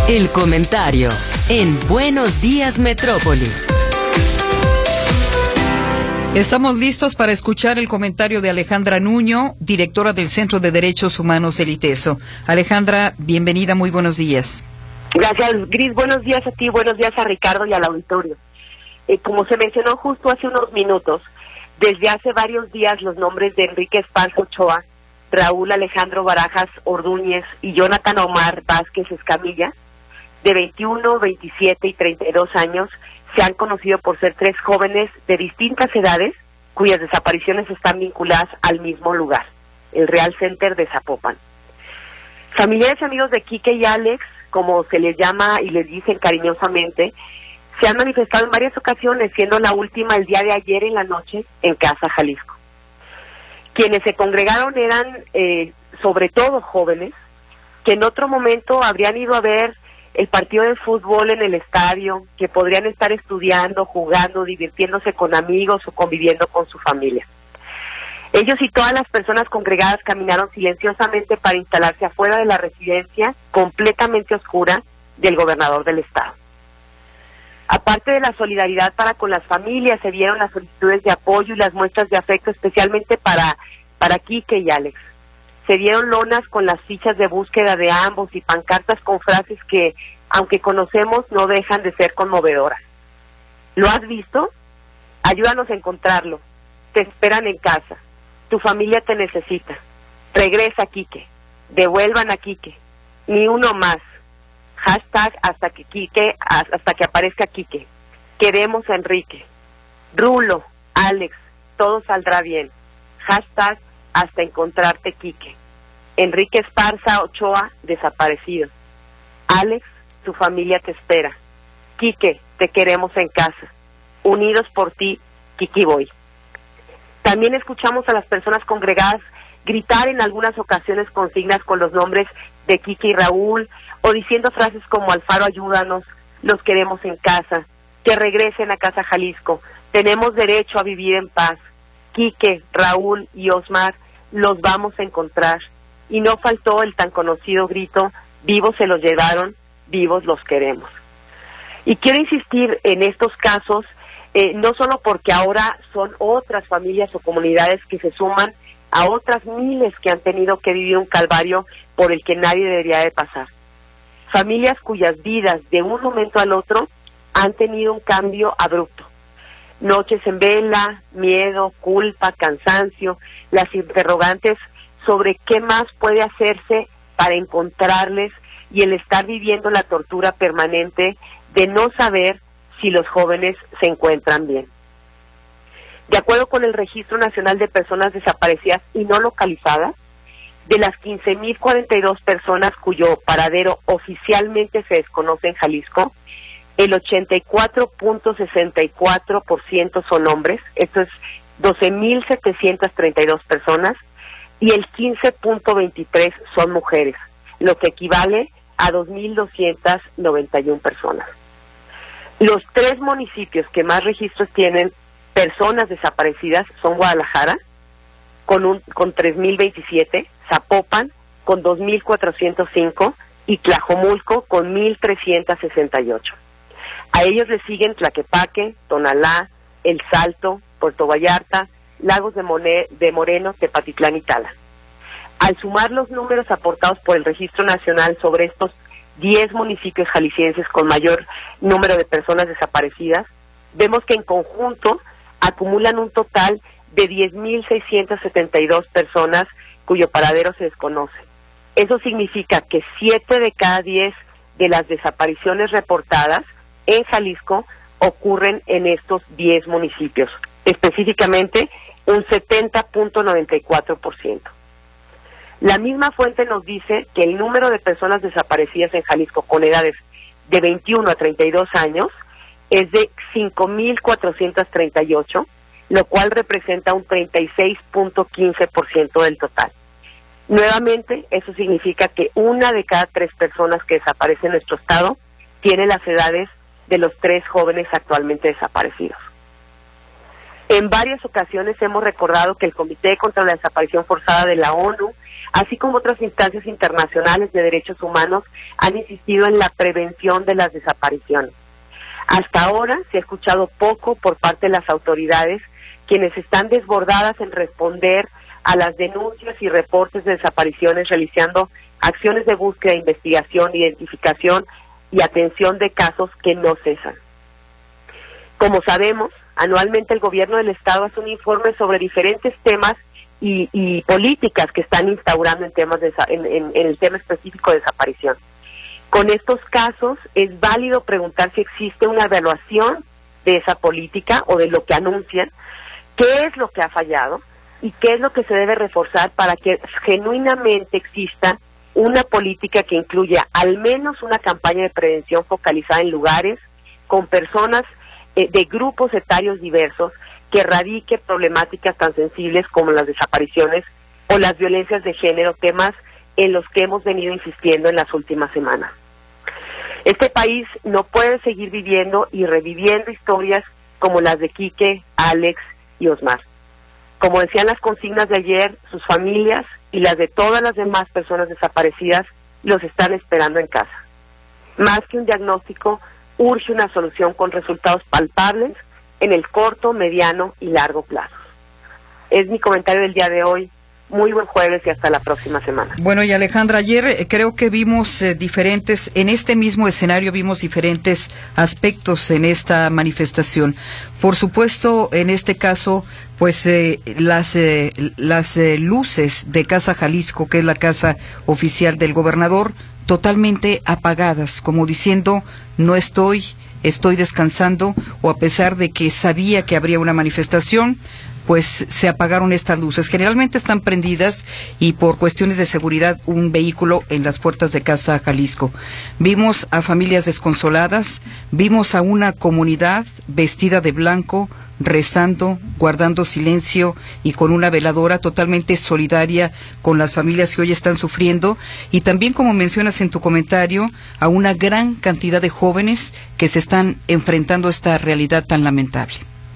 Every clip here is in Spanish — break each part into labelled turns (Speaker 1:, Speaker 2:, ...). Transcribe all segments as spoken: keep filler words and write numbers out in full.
Speaker 1: El comentario en Buenos Días Metrópoli.
Speaker 2: Estamos listos para escuchar el comentario de Alejandra Nuño, directora del Centro de Derechos Humanos El ITESO. Alejandra, bienvenida, muy buenos días.
Speaker 3: Gracias, Gris. Buenos días a ti, buenos días a Ricardo y al auditorio. Eh, como se mencionó justo hace unos minutos, desde hace varios días los nombres de Enrique Esparza Ochoa, Raúl Alejandro Barajas Ordúñez y Jonathan Omar Vázquez Escamilla, de veintiuno, veintisiete y treinta y dos años, se han conocido por ser tres jóvenes de distintas edades cuyas desapariciones están vinculadas al mismo lugar, el Real Center de Zapopan. Familiares y amigos de Quique y Alex, como se les llama y les dicen cariñosamente, se han manifestado en varias ocasiones, siendo la última el día de ayer en la noche en Casa Jalisco. Quienes se congregaron eran eh, sobre todo jóvenes que en otro momento habrían ido a ver el partido de fútbol en el estadio, que podrían estar estudiando, jugando, divirtiéndose con amigos o conviviendo con su familia. Ellos y todas las personas congregadas caminaron silenciosamente para instalarse afuera de la residencia completamente oscura del gobernador del estado. Aparte de la solidaridad para con las familias, se dieron las solicitudes de apoyo y las muestras de afecto especialmente para, para Quique y Alex. Se dieron lonas con las fichas de búsqueda de ambos y pancartas con frases que, aunque conocemos, no dejan de ser conmovedoras. ¿Lo has visto? Ayúdanos a encontrarlo. Te esperan en casa. Tu familia te necesita. Regresa, Quique. Devuelvan a Quique. Ni uno más. Hashtag hasta que Quique, hasta que aparezca Quique. Queremos a Enrique. Rulo, Alex, todo saldrá bien. Hashtag hasta encontrarte, Quique. Enrique Esparza Ochoa, desaparecido. Alex, tu familia te espera. Quique, te queremos en casa. Unidos por ti, Quique Boy. También escuchamos a las personas congregadas gritar en algunas ocasiones consignas con los nombres de Quique y Raúl, o diciendo frases como Alfaro, ayúdanos, los queremos en casa, que regresen a Casa Jalisco, tenemos derecho a vivir en paz. Quique, Raúl y Osmar, los vamos a encontrar. Y no faltó el tan conocido grito, vivos se los llevaron, vivos los queremos. Y quiero insistir en estos casos, eh, no solo porque ahora son otras familias o comunidades que se suman a otras miles que han tenido que vivir un calvario por el que nadie debería de pasar. Familias cuyas vidas de un momento al otro han tenido un cambio abrupto. Noches en vela, miedo, culpa, cansancio, las interrogantes sobre qué más puede hacerse para encontrarles y el estar viviendo la tortura permanente de no saber si los jóvenes se encuentran bien. De acuerdo con el Registro Nacional de Personas Desaparecidas y No Localizadas, de las quince mil cuarenta y dos personas cuyo paradero oficialmente se desconoce en Jalisco, el ochenta y cuatro punto sesenta y cuatro por ciento son hombres, esto es doce mil setecientas treinta y dos personas, y el quince punto veintitrés son mujeres, lo que equivale a dos mil doscientas noventa y una personas. Los tres municipios que más registros tienen personas desaparecidas son Guadalajara, con, un, con tres mil veintisiete, Zapopan, con dos mil cuatrocientos cinco, y Tlajomulco, con mil trescientos sesenta y ocho. A ellos le siguen Tlaquepaque, Tonalá, El Salto, Puerto Vallarta, Lagos de, Mone, de Moreno, Tepatitlán y Tala. Al sumar los números aportados por el Registro Nacional sobre estos diez municipios jaliscienses con mayor número de personas desaparecidas, vemos que en conjunto acumulan un total de diez mil seiscientas setenta y dos personas cuyo paradero se desconoce. Eso significa que siete de cada diez de las desapariciones reportadas en Jalisco ocurren en estos diez municipios, específicamente un setenta punto noventa y cuatro por ciento. La misma fuente nos dice que el número de personas desaparecidas en Jalisco con edades de veintiuno a treinta y dos años es de cinco mil cuatrocientos treinta y ocho, lo cual representa un treinta y seis punto quince por ciento del total. Nuevamente, eso significa que una de cada tres personas que desaparecen en nuestro estado tiene las edades de los tres jóvenes actualmente desaparecidos. En varias ocasiones hemos recordado que el Comité contra la Desaparición Forzada de la ONU así como otras instancias internacionales de derechos humanos, han insistido en la prevención de las desapariciones. Hasta ahora se ha escuchado poco por parte de las autoridades, quienes están desbordadas en responder a las denuncias y reportes de desapariciones, realizando acciones de búsqueda, investigación, identificación y atención de casos que no cesan. Como sabemos, anualmente el gobierno del Estado hace un informe sobre diferentes temas y, y políticas que están instaurando en temas de, en, en, en el tema específico de desaparición. Con estos casos es válido preguntar si existe una evaluación de esa política o de lo que anuncian, qué es lo que ha fallado y qué es lo que se debe reforzar para que genuinamente exista una política que incluya al menos una campaña de prevención focalizada en lugares con personas eh, de grupos etarios diversos que erradique problemáticas tan sensibles como las desapariciones o las violencias de género, temas en los que hemos venido insistiendo en las últimas semanas. Este país no puede seguir viviendo y reviviendo historias como las de Quique, Alex y Osmar. Como decían las consignas de ayer, sus familias y las de todas las demás personas desaparecidas los están esperando en casa. Más que un diagnóstico, urge una solución con resultados palpables en el corto, mediano y largo plazo. Es mi comentario del día de hoy. Muy buen jueves y hasta la próxima semana.
Speaker 2: Bueno, y Alejandra, ayer eh, creo que vimos eh, diferentes, en este mismo escenario vimos diferentes aspectos en esta manifestación. Por supuesto, en este caso, pues eh, las eh, las eh, luces de Casa Jalisco, que es la casa oficial del gobernador, totalmente apagadas, como diciendo, no estoy, estoy descansando, o a pesar de que sabía que habría una manifestación, pues se apagaron estas luces. Generalmente están prendidas y por cuestiones de seguridad un vehículo en las puertas de Casa Jalisco. Vimos a familias desconsoladas, vimos a una comunidad vestida de blanco, rezando, guardando silencio y con una veladora totalmente solidaria con las familias que hoy están sufriendo, y también, como mencionas en tu comentario, a una gran cantidad de jóvenes que se están enfrentando a esta realidad tan lamentable.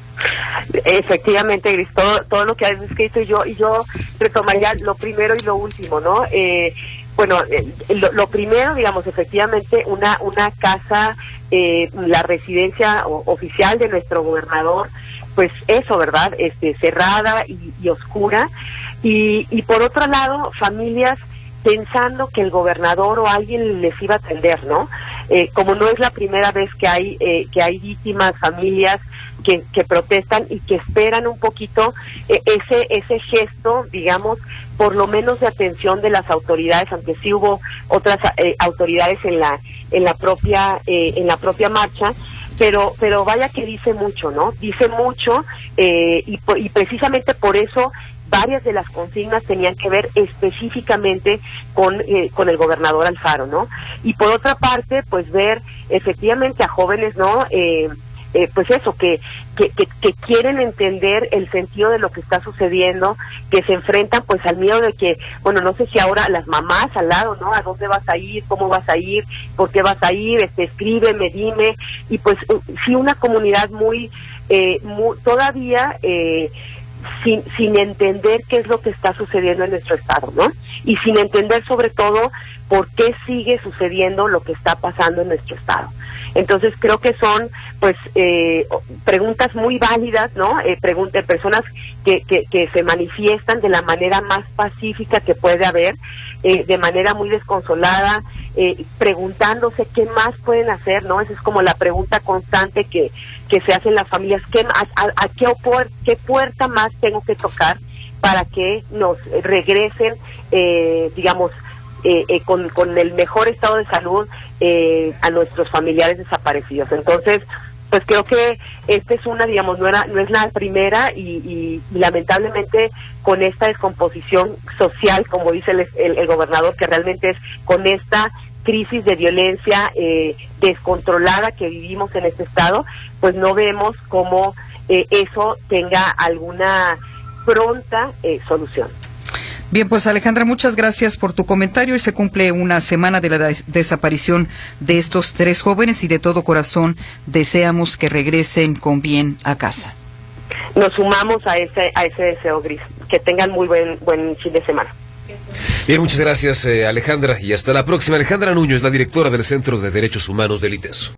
Speaker 3: Efectivamente, Gris, todo, todo lo que has escrito, y yo y yo retomaría lo primero y lo último, ¿no? Eh, bueno, eh, lo, lo primero, digamos, efectivamente, una una casa, eh, la residencia o, oficial de nuestro gobernador, pues eso, ¿verdad? Este, cerrada y, y oscura, y, y por otro lado, familias pensando que el gobernador o alguien les iba a atender, ¿no? Eh, como no es la primera vez que hay eh, que hay víctimas, familias que, que protestan y que esperan un poquito eh, ese ese gesto, digamos, por lo menos de atención de las autoridades, aunque sí hubo otras eh, autoridades en la en la propia eh, en la propia marcha. Pero, pero vaya que dice mucho, ¿no? Dice mucho eh, y, y precisamente por eso varias de las consignas tenían que ver específicamente con eh, con el gobernador Alfaro, ¿no? Y por otra parte, pues ver efectivamente a jóvenes, ¿no? Eh, eh, pues eso, que, que, que, que quieren entender el sentido de lo que está sucediendo, que se enfrentan pues al miedo de que, bueno, no sé si ahora las mamás al lado, ¿no? ¿A dónde vas a ir? ¿Cómo vas a ir? ¿Por qué vas a ir? Este, escríbeme, dime. Y pues sí, una comunidad muy, eh, muy todavía... Eh, Sin, sin entender qué es lo que está sucediendo en nuestro estado, ¿no? Y sin entender sobre todo por qué sigue sucediendo lo que está pasando en nuestro estado. Entonces creo que son pues eh, preguntas muy válidas, ¿no? Eh, preguntas, personas que, que, que se manifiestan de la manera más pacífica que puede haber, eh, de manera muy desconsolada, eh, preguntándose qué más pueden hacer, ¿no? Esa es como la pregunta constante que, que se hacen las familias, ¿qué, a, a, a qué, qué puerta más tengo que tocar para que nos regresen, eh, digamos, Eh, eh, con, con el mejor estado de salud eh, a nuestros familiares desaparecidos? Entonces, pues creo que esta es una, digamos, no era, no es la primera y, y, y lamentablemente con esta descomposición social, como dice el, el, el gobernador, que realmente es con esta crisis de violencia eh, descontrolada que vivimos en este estado, pues no vemos cómo eh, eso tenga alguna pronta eh, solución.
Speaker 2: Bien, pues Alejandra, muchas gracias por tu comentario. Hoy se cumple una semana de la des- desaparición de estos tres jóvenes y de todo corazón deseamos que regresen con bien a casa.
Speaker 3: Nos sumamos a ese a ese deseo, Gris. Que tengan muy buen buen fin de semana.
Speaker 4: Bien, muchas gracias, eh, Alejandra, y hasta la próxima. Alejandra Nuño es la directora del Centro de Derechos Humanos del ITESO.